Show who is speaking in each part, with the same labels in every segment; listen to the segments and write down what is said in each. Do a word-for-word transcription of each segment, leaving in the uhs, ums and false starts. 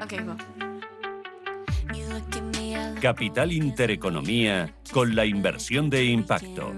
Speaker 1: Okay, go.
Speaker 2: Capital Intereconomía con la inversión de impacto.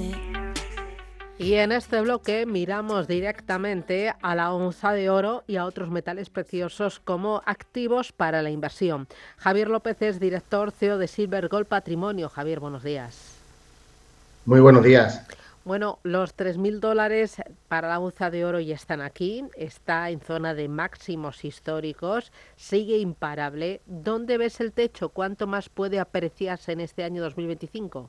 Speaker 3: Y en este bloque miramos directamente a la onza de oro y a otros metales preciosos como activos para la inversión. Javier López es director C E O de Silver Gold Patrimonio. Javier, buenos días.
Speaker 4: Muy buenos días.
Speaker 3: Bueno, los tres mil dólares para la onza de oro ya están aquí, está en zona de máximos históricos, sigue imparable. ¿Dónde ves el techo? ¿Cuánto más puede apreciarse en este año dos mil veinticinco?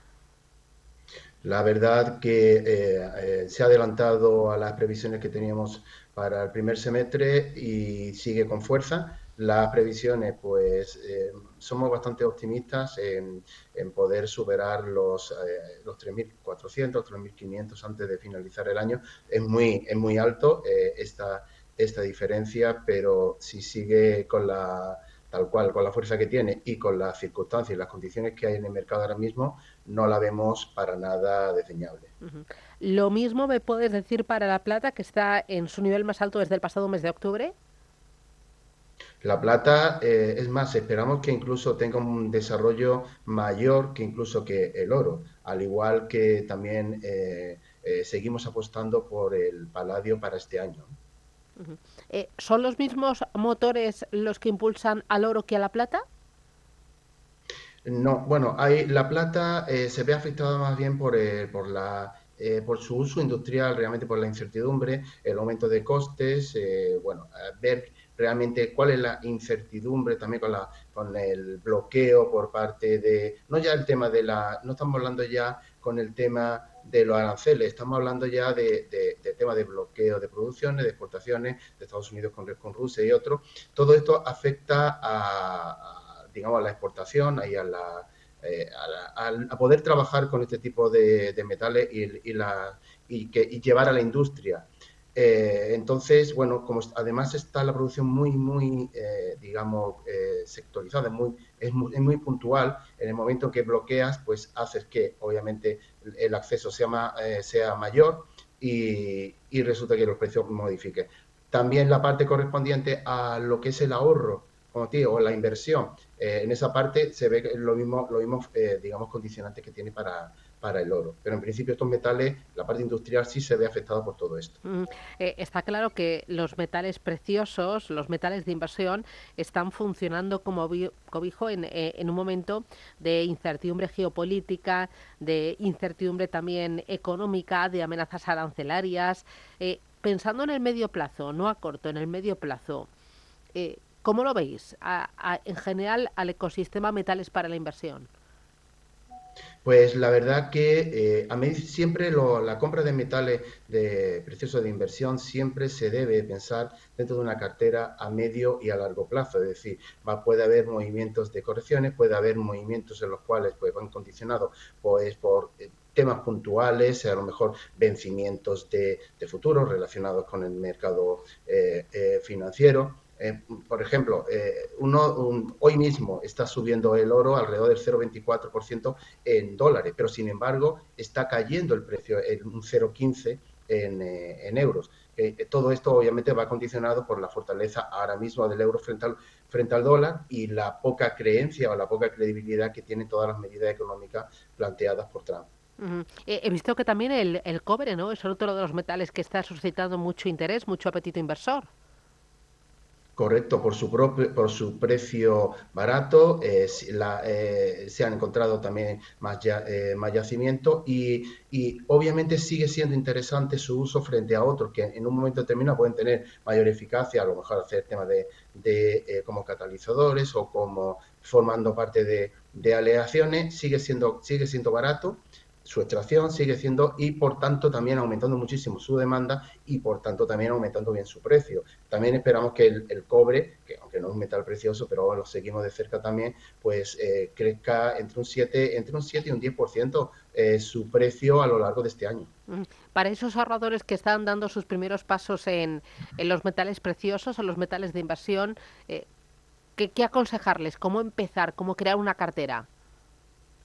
Speaker 4: La verdad que eh, eh, se ha adelantado a las previsiones que teníamos para el primer semestre y sigue con fuerza. Las previsiones, pues, eh, somos bastante optimistas en, en poder superar los, eh, los tres mil cuatrocientos, tres mil quinientos antes de finalizar el año. Es muy, es muy alto eh, esta, esta diferencia, pero si sigue con la tal cual, con la fuerza que tiene y con las circunstancias y las condiciones que hay en el mercado ahora mismo, no la vemos para nada desdeñable.
Speaker 3: Uh-huh. Lo mismo me puedes decir para la plata, que está en su nivel más alto desde el pasado mes de octubre.
Speaker 4: La plata, eh, es más, esperamos que incluso tenga un desarrollo mayor que incluso que el oro, al igual que también eh, eh, seguimos apostando por el paladio para este año.
Speaker 3: Uh-huh. Eh, ¿Son los mismos motores los que impulsan al oro que a la plata?
Speaker 4: No, bueno, hay, la plata eh, se ve afectada más bien por, eh, por, la, eh, por su uso industrial, realmente por la incertidumbre, el aumento de costes, eh, bueno, ver realmente cuál es la incertidumbre también con, la, con el bloqueo por parte de, no ya el tema de la, no estamos hablando ya con el tema de los aranceles, estamos hablando ya de, de, de tema de bloqueo de producciones, de exportaciones de Estados Unidos con, con Rusia y otros. Todo esto afecta a, a digamos, a la exportación y a, la, eh, a, la, a poder trabajar con este tipo de, de metales y, y, la, y, que, y llevar a la industria. Eh, entonces, bueno, como además está la producción muy, muy, eh, digamos, eh, sectorizada, muy, es, muy, es muy puntual, en el momento que bloqueas, pues haces que, obviamente, el acceso sea, ma, eh, sea mayor y, y resulta que los precios modifiquen. También la parte correspondiente a lo que es el ahorro, como te digo, o la inversión, eh, en esa parte se ve lo mismo, lo mismo eh, digamos, condicionantes que tiene para, para el oro. Pero en principio estos metales, la parte industrial sí se ve afectada por todo esto.
Speaker 3: Mm, eh, está claro que los metales preciosos, los metales de inversión, están funcionando como cobijo en, eh, en un momento de incertidumbre geopolítica, de incertidumbre también económica, de amenazas arancelarias. Eh, pensando en el medio plazo, no a corto, en el medio plazo, eh, ¿cómo lo veis a, a, en general al ecosistema metales para la inversión?
Speaker 4: Pues la verdad que eh, a mí siempre lo, la compra de metales de preciosos de inversión siempre se debe pensar dentro de una cartera a medio y a largo plazo. Es decir, va, puede haber movimientos de correcciones, puede haber movimientos en los cuales pues, van condicionados pues, por eh, temas puntuales, a lo mejor vencimientos de, de futuros relacionados con el mercado eh, eh, financiero. Eh, por ejemplo, eh, uno, un, hoy mismo está subiendo el oro alrededor del cero coma veinticuatro por ciento en dólares, pero sin embargo está cayendo el precio en un cero coma quince en, eh, en euros. Eh, todo esto obviamente va condicionado por la fortaleza ahora mismo del euro frente al, frente al dólar y la poca creencia o la poca credibilidad que tienen todas las medidas económicas planteadas por Trump.
Speaker 3: Uh-huh. Eh, he visto que también el, el cobre, ¿no?, es otro de los metales que está suscitando mucho interés, mucho apetito inversor.
Speaker 4: Correcto, por su propio, por su precio barato, eh, la, eh, se han encontrado también más, ya, eh, más yacimientos y, y obviamente sigue siendo interesante su uso frente a otros que en un momento determinado pueden tener mayor eficacia, a lo mejor hacer temas de, de eh, como catalizadores o como formando parte de, de aleaciones, sigue siendo, sigue siendo barato. Su extracción sigue siendo y por tanto también aumentando muchísimo su demanda y por tanto también aumentando bien su precio. También esperamos que el, el cobre, que aunque no es un metal precioso, pero lo seguimos de cerca también, pues eh, crezca entre un siete, entre un siete y un diez por ciento eh, su precio a lo largo de este año.
Speaker 3: Para esos ahorradores que están dando sus primeros pasos en, en los metales preciosos o los metales de inversión, eh, ¿qué, ¿qué aconsejarles? ¿Cómo empezar? ¿Cómo crear una cartera?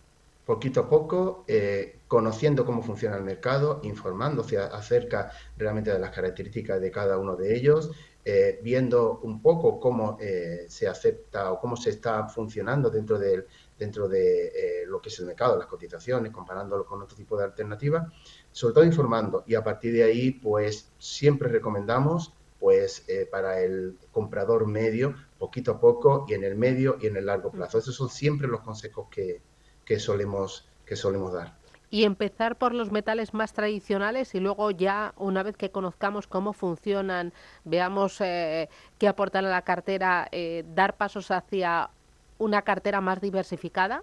Speaker 4: poquito a poco, eh, conociendo cómo funciona el mercado, informándose acerca realmente de las características de cada uno de ellos, eh, viendo un poco cómo eh, se acepta o cómo se está funcionando dentro de, dentro de eh, lo que es el mercado, las cotizaciones, comparándolo con otro tipo de alternativas, sobre todo informando. Y a partir de ahí, pues siempre recomendamos pues eh, para el comprador medio, poquito a poco y en el medio y en el largo plazo. Esos son siempre los consejos que, que solemos, que solemos dar.
Speaker 3: Y empezar por los metales más tradicionales y luego ya, una vez que conozcamos cómo funcionan, veamos eh, qué aportan a la cartera, eh, dar pasos hacia una cartera más diversificada.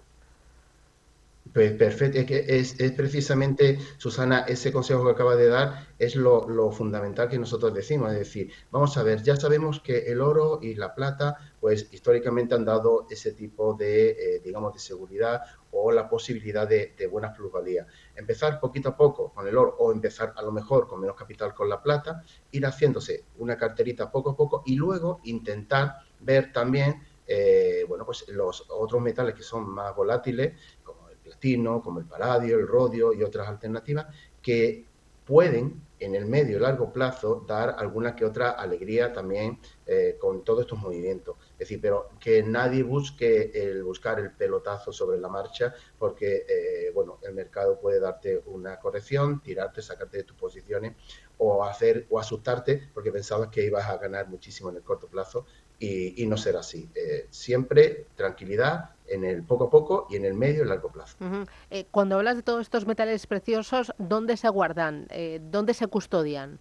Speaker 4: Pues perfecto, es, que es, es precisamente, Susana, ese consejo que acaba de dar es lo, lo fundamental que nosotros decimos, es decir, vamos a ver, ya sabemos que el oro y la plata, pues históricamente han dado ese tipo de, eh, digamos, de seguridad o la posibilidad de, de buena plusvalía. Empezar poquito a poco con el oro o empezar a lo mejor con menos capital con la plata, ir haciéndose una carterita poco a poco y luego intentar ver también, eh, bueno, pues los otros metales que son más volátiles, como el platino, como el paladio, el rodio y otras alternativas que pueden en el medio y largo plazo dar alguna que otra alegría también eh, con todos estos movimientos. Es decir, pero que nadie busque el buscar el pelotazo sobre la marcha porque, eh, bueno, el mercado puede darte una corrección, tirarte, sacarte de tus posiciones o hacer o asustarte porque pensabas que ibas a ganar muchísimo en el corto plazo y, y no será así. Eh, siempre tranquilidad en el poco a poco y en el medio y largo plazo.
Speaker 3: Uh-huh. Eh, cuando hablas de todos estos metales preciosos, ¿dónde se guardan? Eh, ¿Dónde se custodian?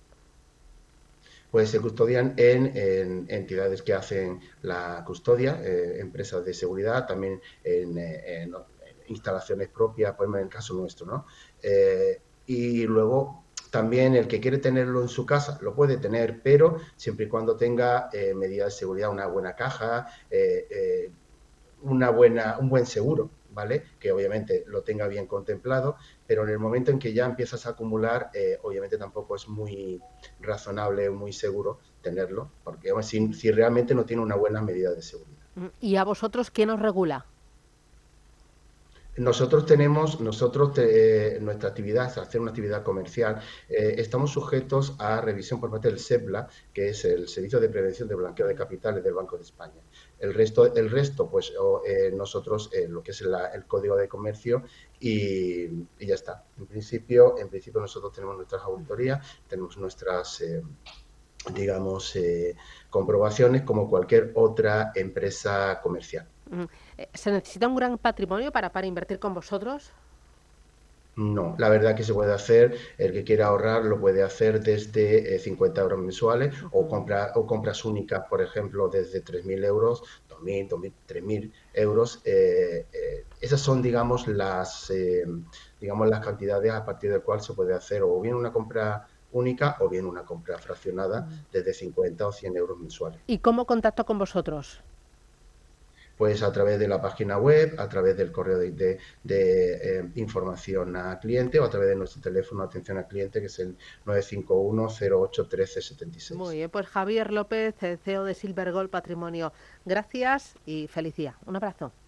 Speaker 4: Pues se custodian en, en entidades que hacen la custodia, eh, empresas de seguridad, también en, eh, en, en instalaciones propias, pues en el caso nuestro, ¿no? Eh, y luego también el que quiere tenerlo en su casa lo puede tener, pero siempre y cuando tenga eh, medidas de seguridad, una buena caja, eh, eh, una buena, un buen seguro, ¿vale? Que obviamente lo tenga bien contemplado, pero en el momento en que ya empiezas a acumular, eh, obviamente tampoco es muy razonable o muy seguro tenerlo, porque si, si realmente no tiene una buena medida de seguridad.
Speaker 3: ¿Y a vosotros quién os regula?
Speaker 4: Nosotros tenemos, nosotros te, eh, nuestra actividad es hacer una actividad comercial. Eh, estamos sujetos a revisión por parte del SEBLA, que es el Servicio de Prevención de Blanqueo de Capitales del Banco de España. El resto, el resto pues o, eh, nosotros eh, lo que es la, el Código de Comercio y, y, ya está. En principio, en principio nosotros tenemos nuestras auditorías, tenemos nuestras eh, digamos, eh, comprobaciones como cualquier otra empresa comercial.
Speaker 3: ¿Se necesita un gran patrimonio para, para invertir con vosotros?
Speaker 4: No, la verdad que se puede hacer, el que quiera ahorrar lo puede hacer desde eh, cincuenta euros mensuales uh-huh. o, compra, o compras únicas, por ejemplo, desde tres mil euros, dos mil, tres mil euros. Eh, eh, esas son, digamos, las, eh, digamos, las cantidades a partir del cual se puede hacer o bien una compra única o bien una compra fraccionada uh-huh. desde cincuenta o cien euros mensuales.
Speaker 3: ¿Y cómo contacto con vosotros?
Speaker 4: Pues a través de la página web, a través del correo de, de, de eh, información a cliente o a través de nuestro teléfono de atención al cliente, que es el nueve cinco uno, cero ocho, uno tres siete seis.
Speaker 3: Muy bien, pues Javier López, C E O de Silver Gold Patrimonio. Gracias y feliz día. Un abrazo.